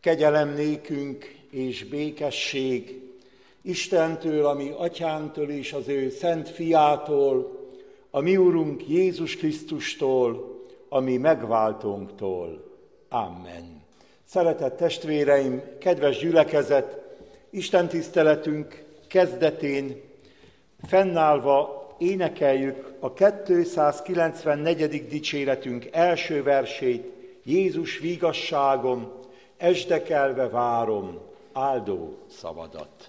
Kegyelem nékünk és békesség Istentől, a mi atyánktól és az ő szent fiától, a mi Urunk Jézus Krisztustól, a mi megváltónktól. Amen. Szeretett testvéreim, kedves gyülekezet, Isten tiszteletünk kezdetén fennállva énekeljük a 294. dicséretünk első versét, Jézus vigasságom, esdekelve várom áldó szavadat.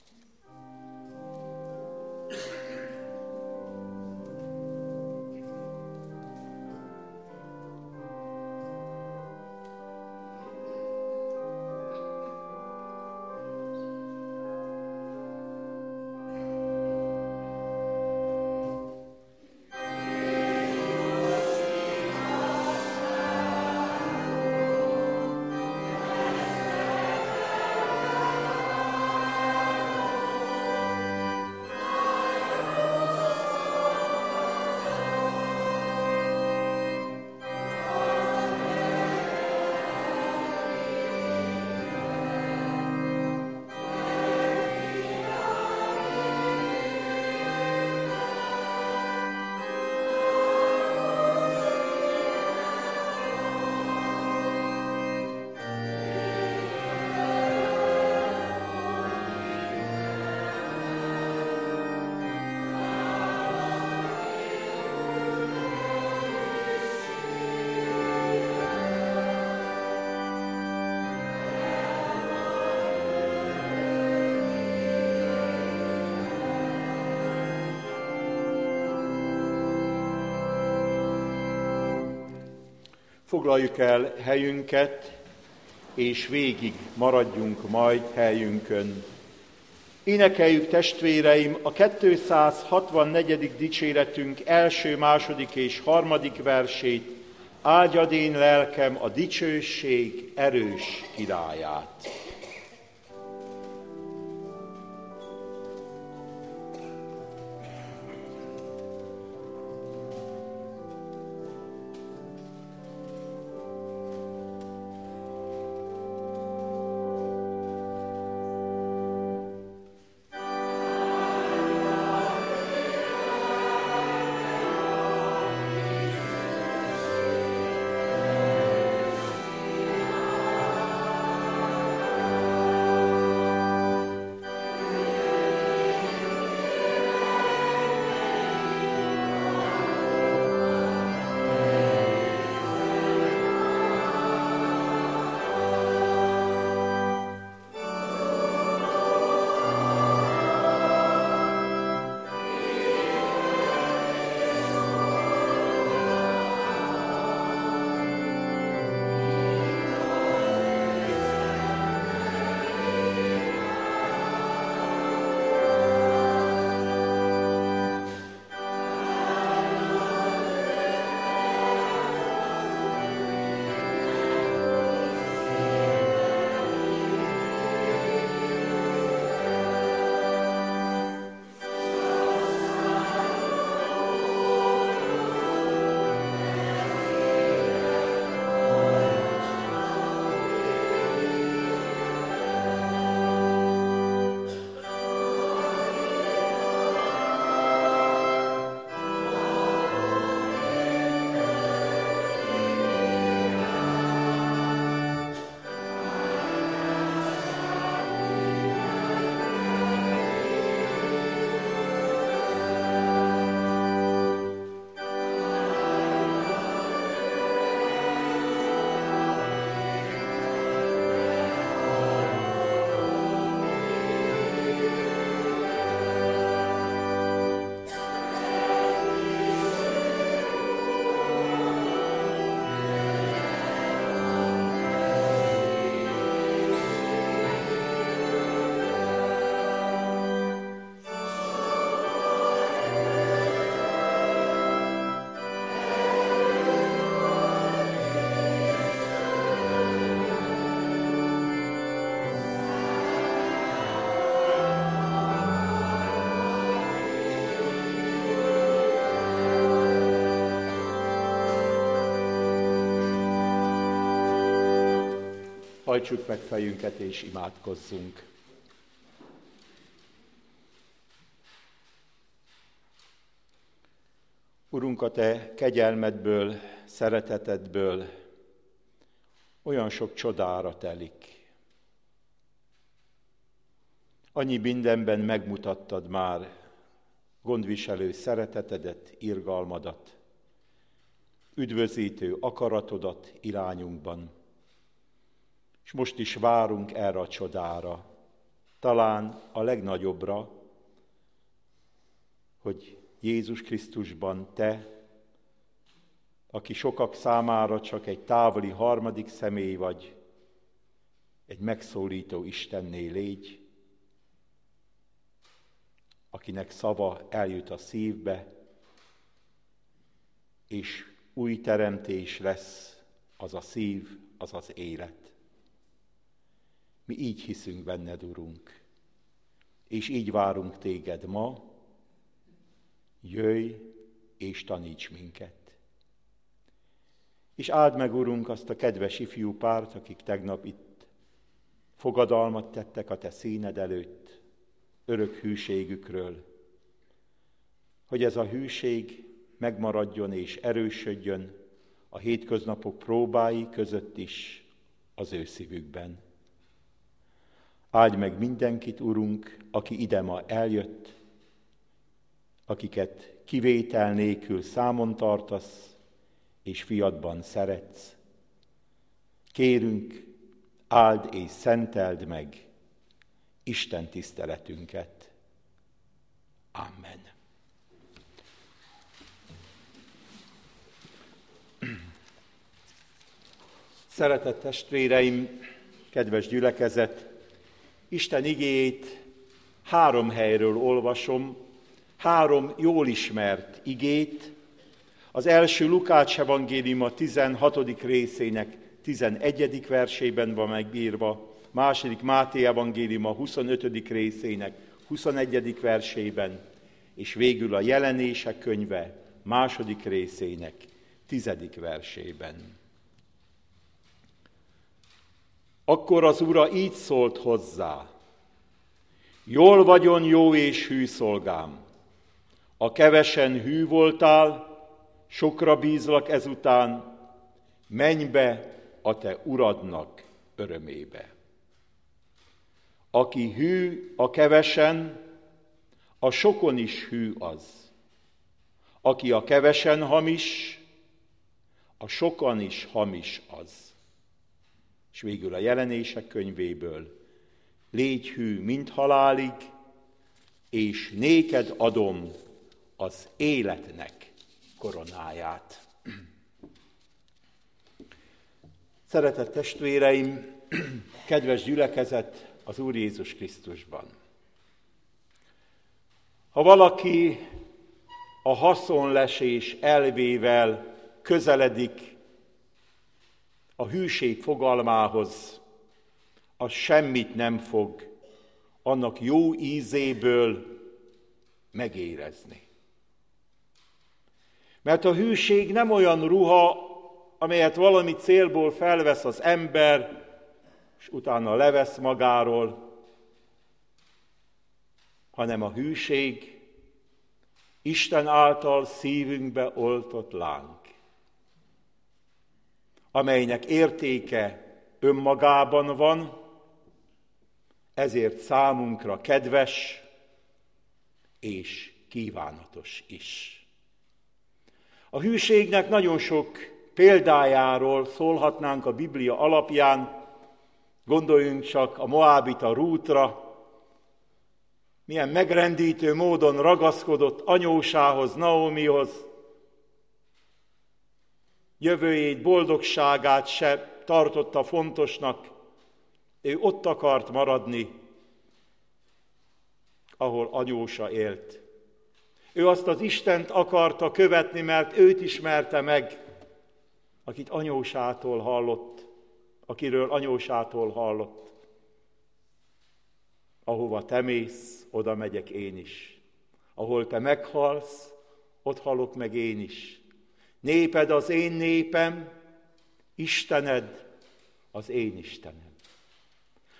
Foglaljuk el helyünket, és végig maradjunk majd helyünkön. Énekeljük, testvéreim, a 264. dicséretünk első, második és harmadik versét. Áldjad én lelkem a dicsőség erős királyát. hajtsuk meg fejünket és imádkozzunk. Urunk, a Te kegyelmedből, szeretetedből olyan sok csodára telik. Annyi mindenben megmutattad már gondviselő szeretetedet, irgalmadat, üdvözítő akaratodat irányunkban. És most is várunk erre a csodára, talán a legnagyobbra, hogy Jézus Krisztusban Te, aki sokak számára csak egy távoli harmadik személy vagy, egy megszólító Istenné légy, akinek szava eljut a szívbe, és új teremtés lesz az a szív, az az élet. Mi így hiszünk benned, Urunk, és így várunk téged ma, jöjj és taníts minket. És áld meg, Urunk, azt a kedves ifjú párt, akik tegnap itt fogadalmat tettek a te színed előtt, örök hűségükről, hogy ez a hűség megmaradjon és erősödjön a hétköznapok próbái között is az ő szívükben. Áldj meg mindenkit, Urunk, aki ide ma eljött, akiket kivétel nélkül számon tartasz, és fiadban szeretsz. Kérünk, áld és szenteld meg Isten tiszteletünket. Amen. Szeretett testvéreim, kedves gyülekezet, Isten igéjét 3 helyről olvasom, 3 jól ismert igét. Az első Lukács evangéliuma 16. részének 11. versében van megírva, második Máté evangéliuma 25. részének 21. versében, és végül a Jelenések könyve 2. részének 10. versében. Akkor az Ura így szólt hozzá: jól vagyon, jó és hű szolgám! A kevesen hű voltál, sokra bízlak ezután, menj be a te uradnak örömébe. Aki hű a kevesen, a sokon is hű az. Aki a kevesen hamis, a sokan is hamis az. És végül a Jelenések könyvéből: légy hű mind halálig, és néked adom az életnek koronáját. Szeretett testvéreim, kedves gyülekezet az Úr Jézus Krisztusban! Ha valaki a haszonlesés elvével közeledik a hűség fogalmához, az semmit nem fog annak jó ízéből megérezni. Mert a hűség nem olyan ruha, amelyet valami célból felvesz az ember, és utána levesz magáról, hanem a hűség Isten által szívünkbe oltott láng, amelynek értéke önmagában van, ezért számunkra kedves és kívánatos is. A hűségnek nagyon sok példájáról szólhatnánk a Biblia alapján, gondoljunk csak a moábita Rútra, milyen megrendítő módon ragaszkodott anyósához, Naomihoz, jövőjét, boldogságát se tartotta fontosnak, ő ott akart maradni, ahol anyósa élt. Ő azt az Istent akarta követni, mert őt ismerte meg, akit anyósától hallott, akiről anyósától hallott. Ahova te mész, oda megyek én is. Ahol te meghalsz, ott halok meg én is. Néped az én népem, Istened az én Istenem.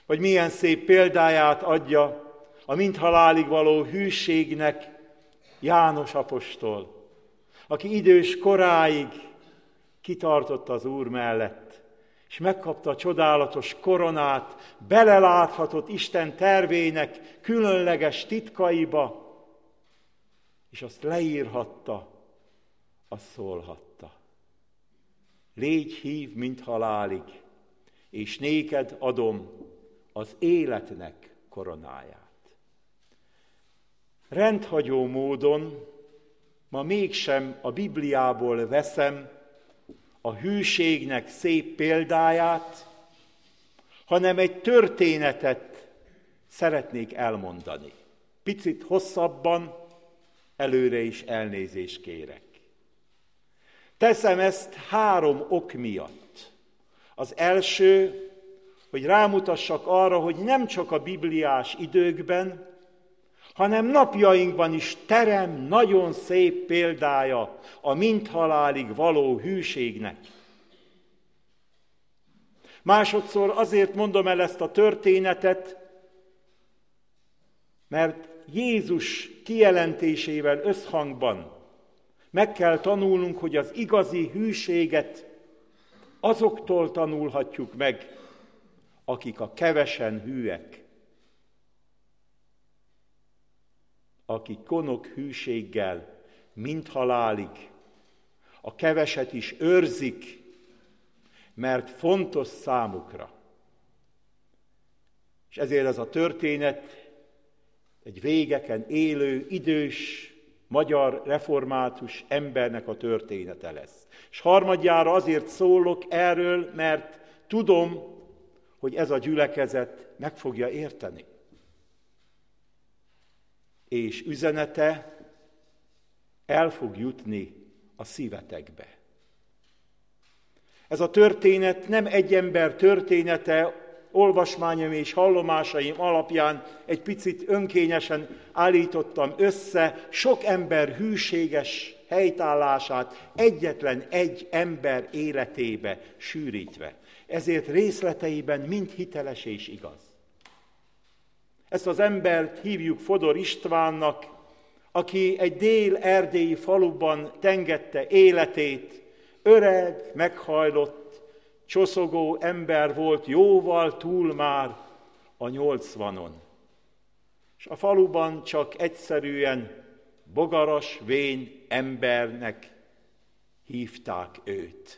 Vagy milyen szép példáját adja a mindhalálig való hűségnek János apostol, aki idős koráig kitartott az Úr mellett, és megkapta a csodálatos koronát, beleláthatott Isten tervének különleges titkaiba, és azt leírhatta, azt szólhatta. Légy hív mindhalálig, és néked adom az életnek koronáját. Rendhagyó módon ma mégsem a Bibliából veszem a hűségnek szép példáját, hanem egy történetet szeretnék elmondani. Picit hosszabban, előre is elnézést kérek. Teszem ezt 3 ok miatt. Az első, hogy rámutassak arra, hogy nem csak a bibliás időkben, hanem napjainkban is terem nagyon szép példája a mindhalálig való hűségnek. Másodszor azért mondom el ezt a történetet, mert Jézus kijelentésével összhangban meg kell tanulnunk, hogy az igazi hűséget azoktól tanulhatjuk meg, akik a kevesen hűek, akik konok hűséggel mindhalálig a keveset is őrzik, mert fontos számukra. És ezért ez a történet egy végeken élő, idős, magyar református embernek a története lesz. És harmadjára azért szólok erről, mert tudom, hogy ez a gyülekezet meg fogja érteni. És üzenete el fog jutni a szívetekbe. Ez a történet nem egy ember története, olvasmányom és hallomásaim alapján egy picit önkényesen állítottam össze sok ember hűséges helytállását egyetlen egy ember életébe sűrítve. Ezért részleteiben mind hiteles és igaz. Ezt az embert hívjuk Fodor Istvánnak, aki egy dél-erdélyi faluban tengette életét, öreg, meghajlott, csoszogó ember volt, jóval túl már a 80-on. És a faluban csak egyszerűen bogaras, vén embernek hívták őt.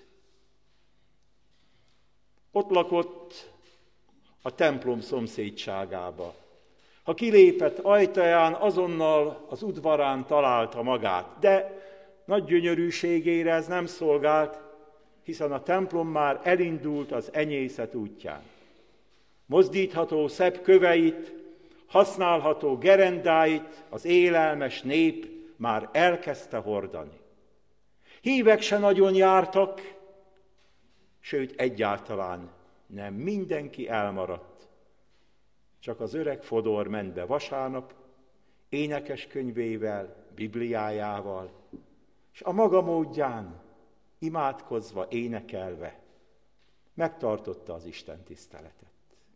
Ott lakott a templom szomszédságába. Ha kilépett ajtaján, azonnal az udvarán találta magát, de nagy gyönyörűségére ez nem szolgált, hiszen a templom már elindult az enyészet útján. Mozdítható szebb köveit, használható gerendáit az élelmes nép már elkezdte hordani. Hívek se nagyon jártak, sőt egyáltalán nem, mindenki elmaradt. Csak az öreg Fodor ment be vasárnap, énekeskönyvével, Bibliájával, és a maga módján, imádkozva, énekelve, megtartotta az Isten tiszteletet.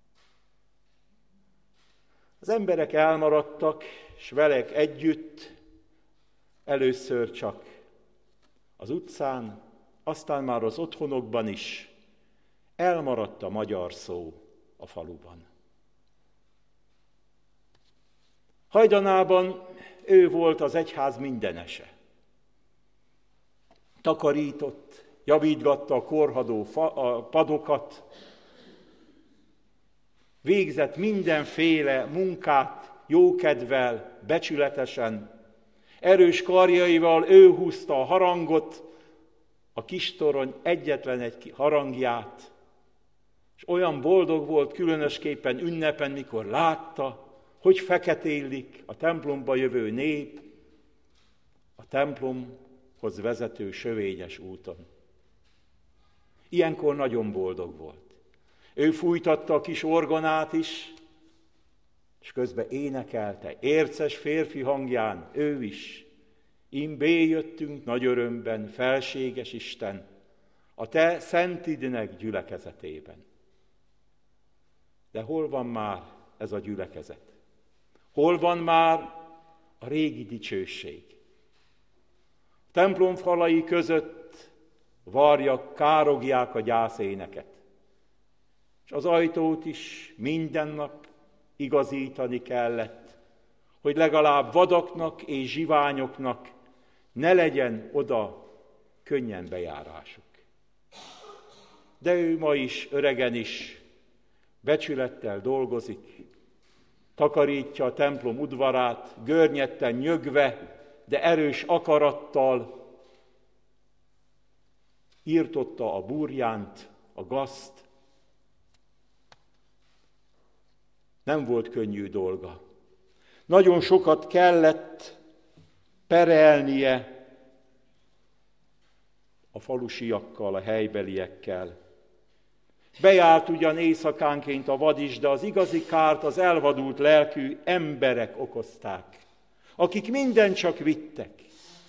Az emberek elmaradtak, és velek együtt, először csak az utcán, aztán már az otthonokban is elmaradt a magyar szó a faluban. Hajdanában ő volt az egyház mindenese. Takarított, javítgatta a korhadó padokat, végzett mindenféle munkát jókedvel, becsületesen, erős karjaival ő húzta a harangot, a kistorony egyetlen egy harangját, és olyan boldog volt különösképpen ünnepen, mikor látta, hogy feketélik a templomba jövő nép a templomhoz vezető sövényes úton. Ilyenkor nagyon boldog volt. Ő fújtatta a kis orgonát is, és közben énekelte, érces férfi hangján, ő is. Imbé jöttünk nagy örömben, felséges Isten, a te szentidnek gyülekezetében. De hol van már ez a gyülekezet? Hol van már a régi dicsőség? A templom falai között varjak, károgják a gyászéneket. És az ajtót is minden nap igazítani kellett, hogy legalább vadaknak és zsiványoknak ne legyen oda könnyen bejárásuk. De ő ma is, öregen is, becsülettel dolgozik, takarítja a templom udvarát, görnyetten nyögve, de erős akarattal írtotta a burjánt, a gazt. Nem volt könnyű dolga. Nagyon sokat kellett perelnie a falusiakkal, a helybeliekkel. Bejárt ugyan éjszakánként a vad is, de az igazi kárt az elvadult lelkű emberek okozták, akik mindent csak vittek.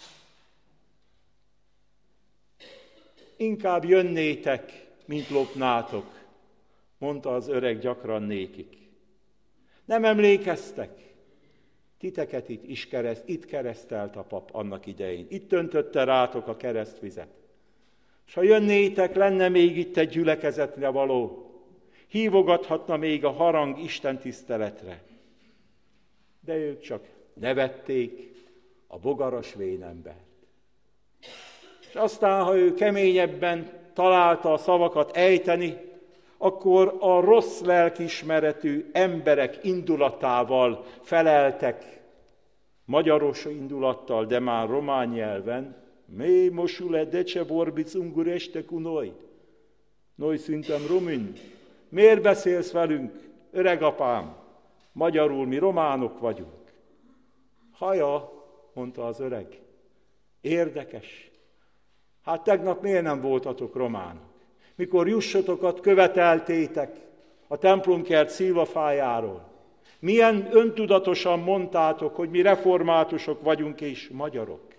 Inkább jönnétek, mint lopnátok, mondta az öreg gyakran nékik. Nem emlékeztek? Titeket itt keresztelt a pap annak idején. Itt öntötte rátok a keresztvizet. És ha jönnétek, lenne még itt egy gyülekezetre való. Hívogathatna még a harang Isten tiszteletre. De ők csak nevették a bogaras vénembert. És aztán, ha ő keményebben találta a szavakat ejteni, akkor a rossz lelkismeretű emberek indulatával feleltek, magyaros indulattal, de már román nyelven, mély mosule dece vorbiți ungurește cu noi. Noi suntem români. Miért beszélsz velünk, öregapám? Magyarul mi románok vagyunk. Haja, mondta az öreg, érdekes. Hát tegnap miért nem voltatok románok? Mikor jussotokat követeltétek a templomkert szilvafájáról. Milyen öntudatosan mondtátok, hogy mi reformátusok vagyunk és magyarok.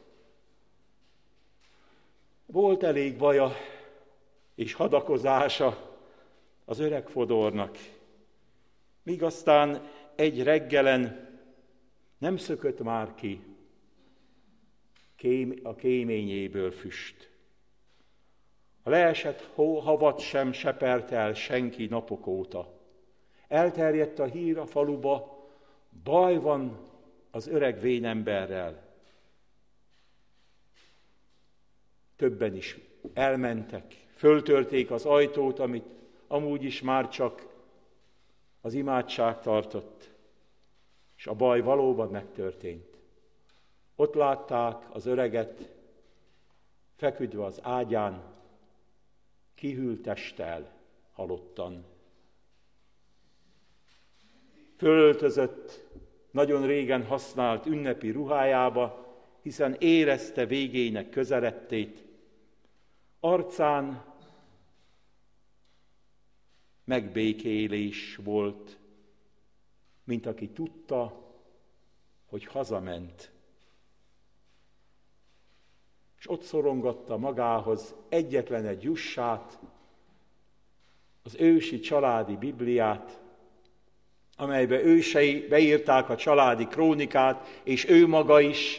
Volt elég baja és hadakozása az öreg Fodornak, míg aztán egy reggelen nem szökött már ki a kéményéből füst. A leesett havat sem sepert el senki napok óta. Elterjedt a hír a faluba, baj van az öreg vénemberrel. Többen is elmentek, föltörték az ajtót, amit amúgy is már csak az imádság tartott, és a baj valóban megtörtént. Ott látták az öreget, feküdve az ágyán, kihűlt testtel, halottan. Fölöltözött nagyon régen használt ünnepi ruhájába, hiszen érezte végének közelettét. Arcán megbékélés volt, mint aki tudta, hogy hazament. És ott szorongatta magához egyetlen egy jussát, az ősi családi Bibliát, amelybe ősei beírták a családi krónikát, és ő maga is,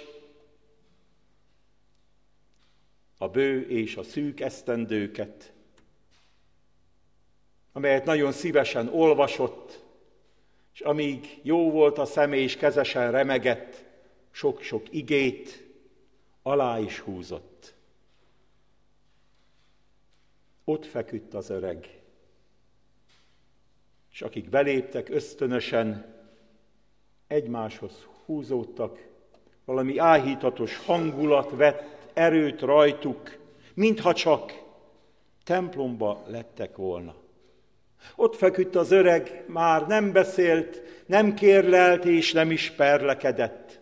a bő és a szűk esztendőket, amelyet nagyon szívesen olvasott, és amíg jó volt a szeme és kezesen remegett, sok-sok igét alá is húzott. Ott feküdt az öreg, és akik beléptek ösztönösen, egymáshoz húzódtak, valami áhítatos hangulat vett erőt rajtuk, mintha csak templomba lettek volna. Ott feküdt az öreg, már nem beszélt, nem kérlelt és nem is perlekedett.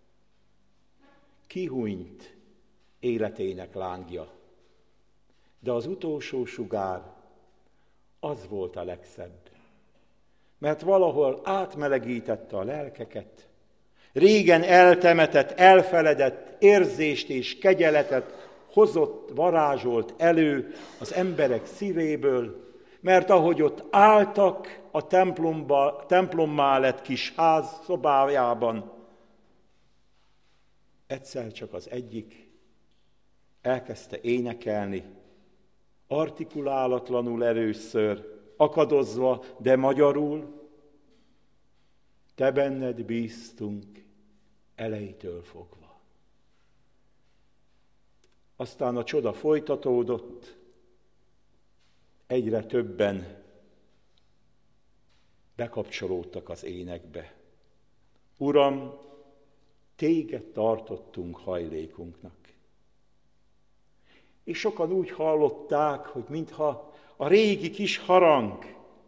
Kihúnyt életének lángja, de az utolsó sugár az volt a legszebb, mert valahol átmelegítette a lelkeket, régen eltemetett, elfeledett érzést és kegyeletet hozott, varázsolt elő az emberek szívéből, Mert ahogy ott álltak a templommá lett kis ház szobájában, egyszer csak az egyik elkezdte énekelni, artikulálatlanul először, akadozva, de magyarul: te benned bíztunk elejétől fogva. Aztán a csoda folytatódott, egyre többen bekapcsolódtak az énekbe. Uram, téged tartottunk hajlékunknak. És sokan úgy hallották, hogy mintha a régi kis harang,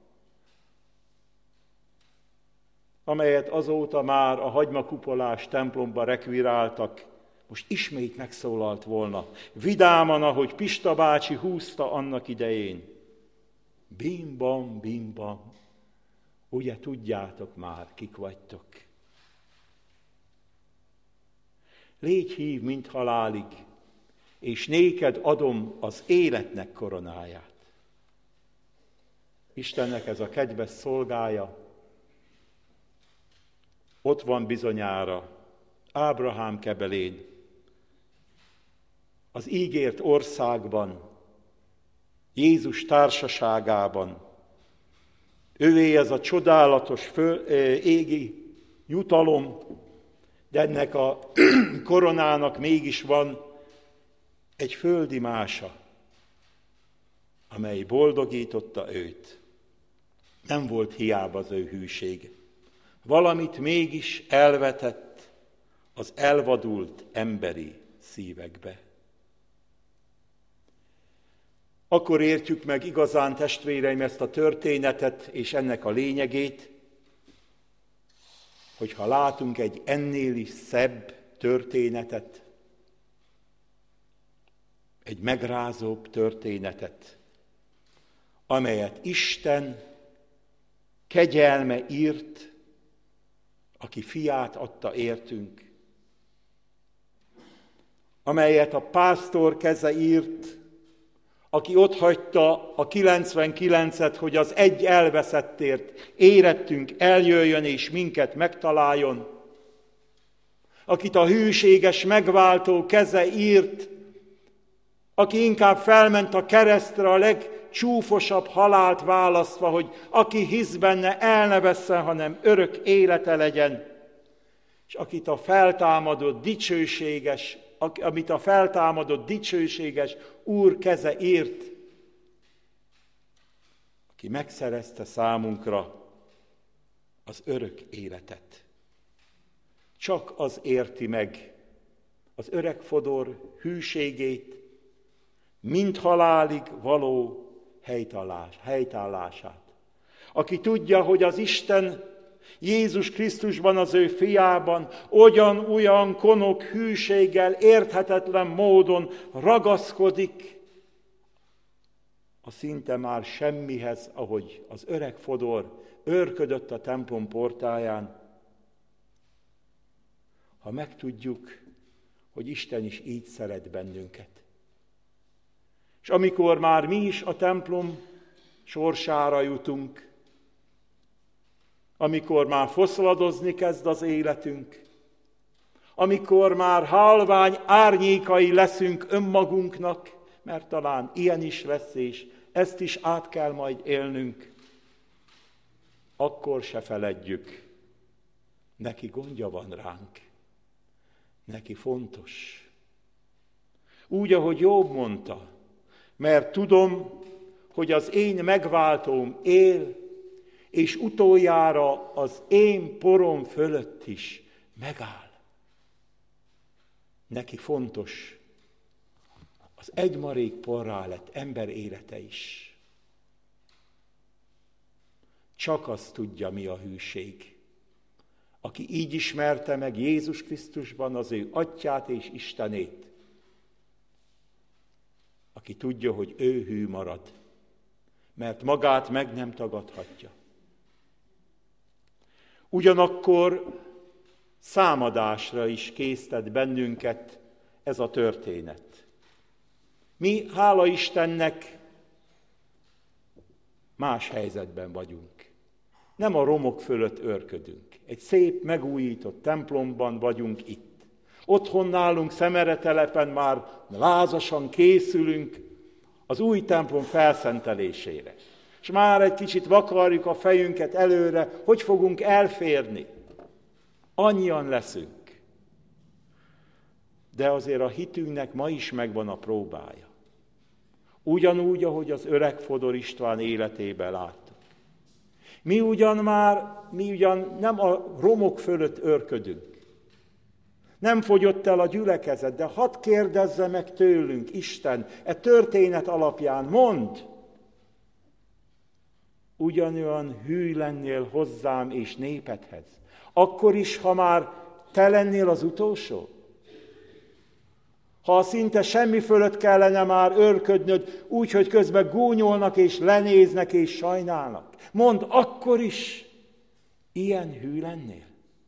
amelyet azóta már a hagymakupolás templomba rekviráltak, most ismét megszólalt volna, vidáman, ahogy Pista bácsi húzta annak idején. Bim-bam, bim-bam, ugye tudjátok már, kik vagytok. Légy hív, mint halálig, és néked adom az életnek koronáját. Istennek ez a kedves szolgája, ott van bizonyára Ábrahám kebelén, az ígért országban, Jézus társaságában. Ővé ez a csodálatos égi jutalom, de ennek a koronának mégis van egy földi mása, amely boldogította őt. Nem volt hiába az ő hűsége. Valamit mégis elvetett az elvadult emberi szívekbe. Akkor értjük meg igazán, testvéreim, ezt a történetet és ennek a lényegét, hogyha látunk egy ennél is szebb történetet, egy megrázóbb történetet, amelyet Isten kegyelme írt, aki fiát adta értünk, amelyet a pásztor keze írt, aki otthagyta a 99-et, hogy az egy elveszettért érettünk eljöjjön és minket megtaláljon, akit a hűséges megváltó keze írt, aki inkább felment a keresztre a legcsúfosabb halált választva, hogy aki hisz benne, el ne vesszen, hanem örök élete legyen, és akit a feltámadott dicsőséges Úr keze írt, aki megszerezte számunkra az örök életet. Csak az érti meg az öreg fodor hűségét, mint halálig való helytállását. Aki tudja, hogy az Isten Jézus Krisztusban, az ő fiában olyan konok hűséggel, érthetetlen módon ragaszkodik a szinte már semmihez, ahogy az öreg fodor őrködött a templom portáján. Ha megtudjuk, hogy Isten is így szeret bennünket. És amikor már mi is a templom sorsára jutunk, amikor már foszladozni kezd az életünk, amikor már halvány árnyékai leszünk önmagunknak, mert talán ilyen is lesz, és ezt is át kell majd élnünk, akkor se feledjük, neki gondja van ránk, neki fontos. Úgy, ahogy Jobb mondta, mert tudom, hogy az én megváltóm él, és utoljára az én porom fölött is megáll. Neki fontos az egymarék porrá lett ember élete is. Csak az tudja, mi a hűség. Aki így ismerte meg Jézus Krisztusban az ő Atyát és Istenét, aki tudja, hogy ő hű marad, mert magát meg nem tagadhatja. Ugyanakkor számadásra is késztet bennünket ez a történet. Mi, hála Istennek, más helyzetben vagyunk. Nem a romok fölött őrködünk. Egy szép, megújított templomban vagyunk itt. Otthon nálunk Szemeretelepen már lázasan készülünk az új templom felszentelésére. És már egy kicsit vakarjuk a fejünket előre, hogy fogunk elférni. Annyian leszünk. De azért a hitünknek ma is megvan a próbája. Ugyanúgy, ahogy az öreg Fodor István életében láttuk. Mi ugyan nem a romok fölött őrködünk. Nem fogyott el a gyülekezet, de hadd kérdezze meg tőlünk Isten, e történet alapján, mondd! Ugyanolyan hű lennél hozzám és népedhez. Akkor is, ha már te lennél az utolsó? Ha szinte semmi fölött kellene már őrködnöd, úgy, hogy közben gúnyolnak és lenéznek és sajnálnak. Mondd, akkor is ilyen hű lennél?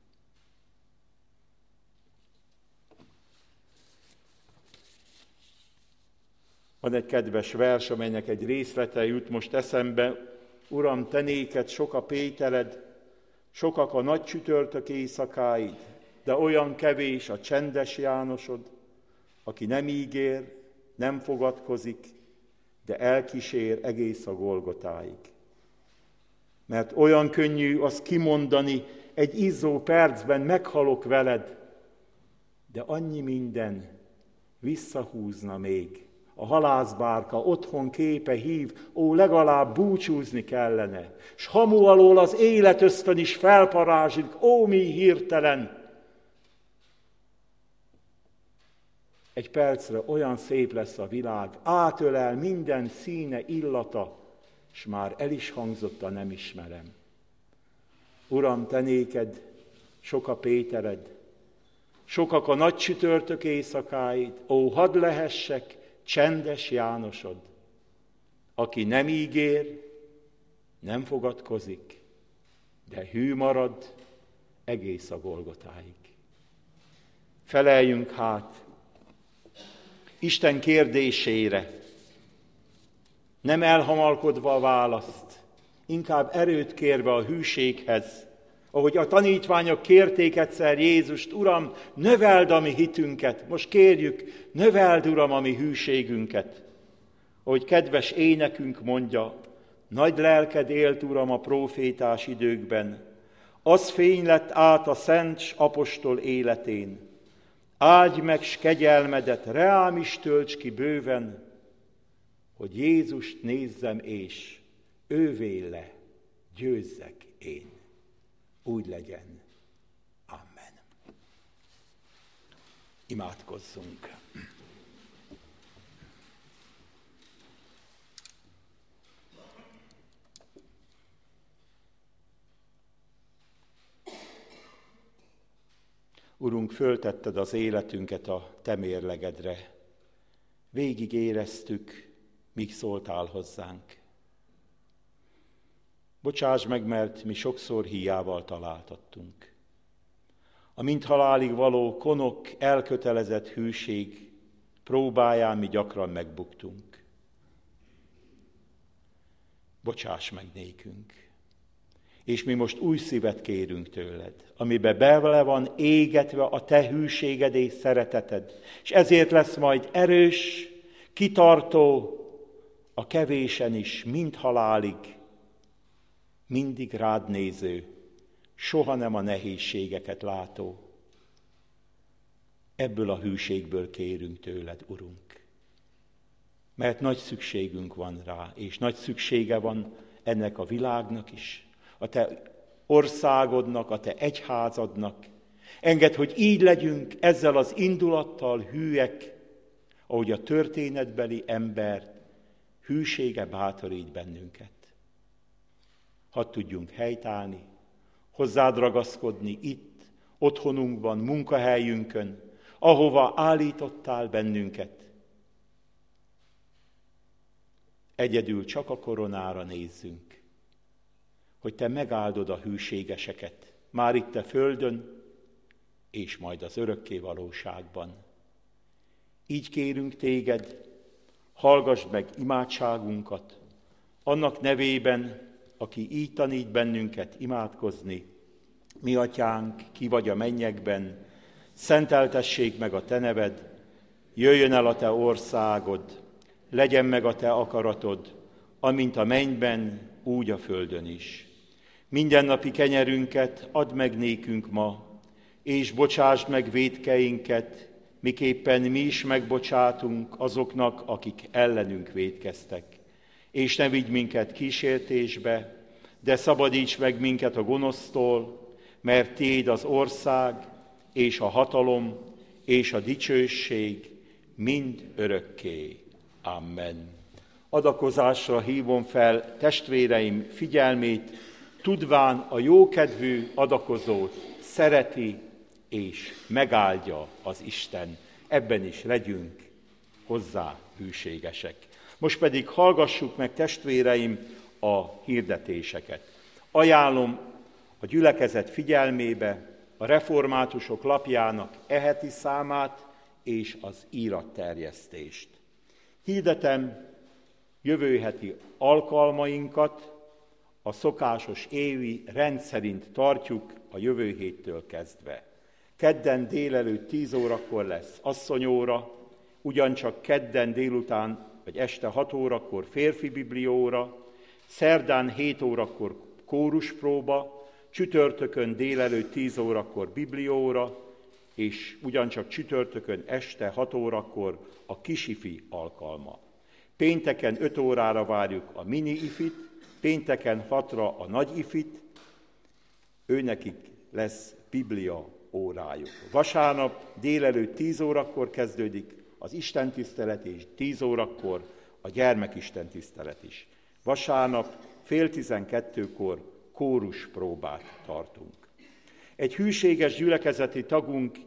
Van egy kedves vers, amelynek egy részlete jut most eszembe. Uram, te néked sok a pétered, sokak a nagy csütörtök éjszakáid, de olyan kevés a csendes Jánosod, aki nem ígér, nem fogadkozik, de elkísér egész a Golgotáig. Mert olyan könnyű azt kimondani, egy izzó percben meghalok veled, de annyi minden visszahúzna még. A halászbárka otthon képe hív, legalább búcsúzni kellene. S hamu alól az életösztön is felparázslik, mi hirtelen. Egy percre olyan szép lesz a világ, átölel minden színe, illata, s már el is hangzott a nem ismerem. Uram, te néked sok a pétered, sokak a nagy csütörtök éjszakáid, hadd lehessek csendes Jánosod, aki nem ígér, nem fogadkozik, de hű marad egész a Golgotáig. Feleljünk hát Isten kérdésére, nem elhamalkodva a választ, inkább erőt kérve a hűséghez, ahogy a tanítványok kérték egyszer Jézust, Uram, növeld a mi hitünket, most kérjük, növeld, Uram, a mi hűségünket. Ahogy kedves énekünk mondja, nagy lelked élt, Uram, a prófétás időkben, az fény lett át a szent s apostol életén. Áldj meg s kegyelmedet, reám is tölts ki bőven, hogy Jézust nézzem és ővé le győzzek én. Úgy legyen. Amen. Imádkozzunk. Urunk, föltetted az életünket a te mérlegedre. Végig éreztük, míg szóltál hozzánk. Bocsáss meg, mert mi sokszor híjával találtattunk. A mindhalálig való konok, elkötelezett hűség próbáján mi gyakran megbuktunk. Bocsáss meg nékünk. És mi most új szívet kérünk tőled, amiben bele van égetve a te hűséged és szereteted, és ezért lesz majd erős, kitartó, a kevésen is, mind halálig, mindig rád néző, soha nem a nehézségeket látó. Ebből a hűségből kérünk tőled, Urunk. Mert nagy szükségünk van rá, és nagy szüksége van ennek a világnak is, a te országodnak, a te egyházadnak. Engedd, hogy így legyünk ezzel az indulattal hűek, ahogy a történetbeli ember hűsége bátorít bennünket. Hadd tudjunk helytállni, hozzád ragaszkodni itt, otthonunkban, munkahelyünkön, ahova állítottál bennünket. Egyedül csak a koronára nézzünk, hogy te megáldod a hűségeseket, már itt a földön, és majd az örökké valóságban. Így kérünk téged, hallgassd meg imádságunkat, Annak nevében, aki így tanít bennünket imádkozni: Mi atyánk, ki vagy a mennyekben, szenteltessék meg a te neved, jöjjön el a te országod, legyen meg a te akaratod, amint a mennyben, úgy a földön is. Mindennapi kenyerünket add meg nékünk ma, és bocsásd meg vétkeinket, miképpen mi is megbocsátunk azoknak, akik ellenünk vétkeztek. És ne vigy minket kísértésbe, de szabadíts meg minket a gonosztól, mert tiéd az ország, és a hatalom, és a dicsőség mind örökké. Amen. Adakozásra hívom fel testvéreim figyelmét, tudván a jókedvű adakozót szereti és megáldja az Isten. Ebben is legyünk hozzá hűségesek. Most pedig hallgassuk meg, testvéreim, a hirdetéseket. Ajánlom a gyülekezet figyelmébe a reformátusok lapjának heti számát és az íratterjesztést. Hirdetem jövő heti alkalmainkat, a szokásos évi rend szerint tartjuk a jövő héttől kezdve. Kedden délelőtt 10 órakor lesz asszonyóra, ugyancsak kedden délután vagy este 6 órakor férfi biblióra, szerdán 7 órakor kóruspróba, csütörtökön délelőtt 10 órakor biblióra, és ugyancsak csütörtökön este 6 órakor a kisifi alkalma. Pénteken 5 órára várjuk a mini ifit, pénteken 6-ra a nagy ifit, őnekik lesz biblia órájuk. Vasárnap délelőtt 10 órakor kezdődik az istentisztelet, és 10 órakor a gyermekistentisztelet is. Vasárnap fél 12-kor kóruspróbát tartunk. Egy hűséges gyülekezeti tagunk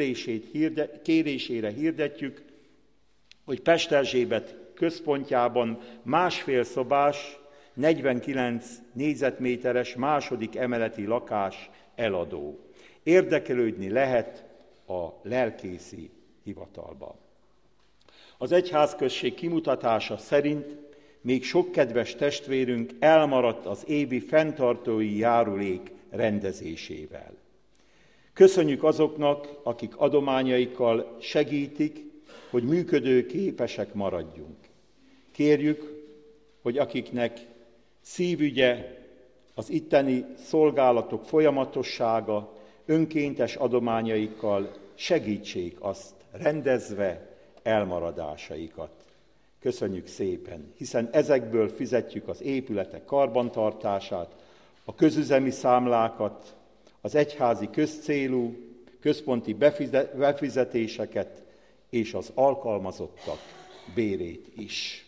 kérésére hirdetjük, hogy Pesterzsébet központjában 1,5 szobás, 49 négyzetméteres második emeleti lakás eladó. Érdeklődni lehet a lelkészi hivatalban. Az egyházközség kimutatása szerint még sok kedves testvérünk elmaradt az évi fenntartói járulék rendezésével. Köszönjük azoknak, akik adományaikkal segítik, hogy működőképesek maradjunk. Kérjük, hogy akiknek szívügye az itteni szolgálatok folyamatossága, önkéntes adományaikkal segítsék azt, rendezve elmaradásaikat. Köszönjük szépen, hiszen ezekből fizetjük az épületek karbantartását, a közüzemi számlákat, az egyházi közcélú, központi befizetéseket és az alkalmazottak bérét is.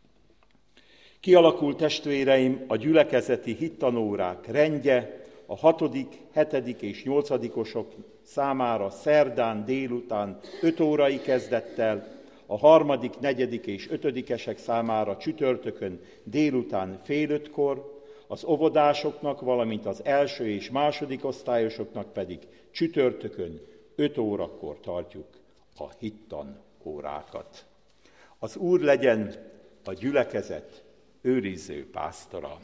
Kialakult, testvéreim, a gyülekezeti hittanórák rendje a 6., 7. és 8-osok számára szerdán délután 5 órai kezdettel, a 3., 4. és 5-esek számára csütörtökön délután fél 5-kor, az óvodásoknak, valamint az 1. és 2. osztályosoknak pedig csütörtökön 5 órakor tartjuk a hittan órákat. Az Úr legyen a gyülekezet őriző pásztora.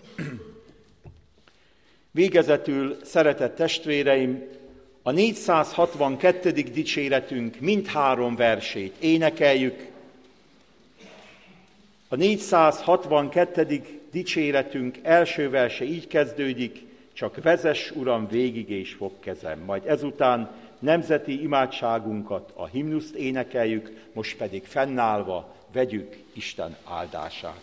Végezetül, szeretett testvéreim, a 462. dicséretünk mindhárom versét énekeljük. A 462. dicséretünk első verse így kezdődik: csak vezess, Uram, végig és fogd kezem. Majd ezután nemzeti imádságunkat, a himnuszt énekeljük, most pedig fennállva vegyük Isten áldását.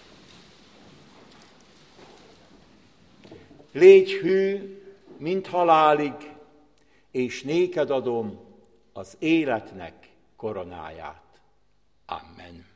Légy hű, mint halálig, és néked adom az életnek koronáját. Amen.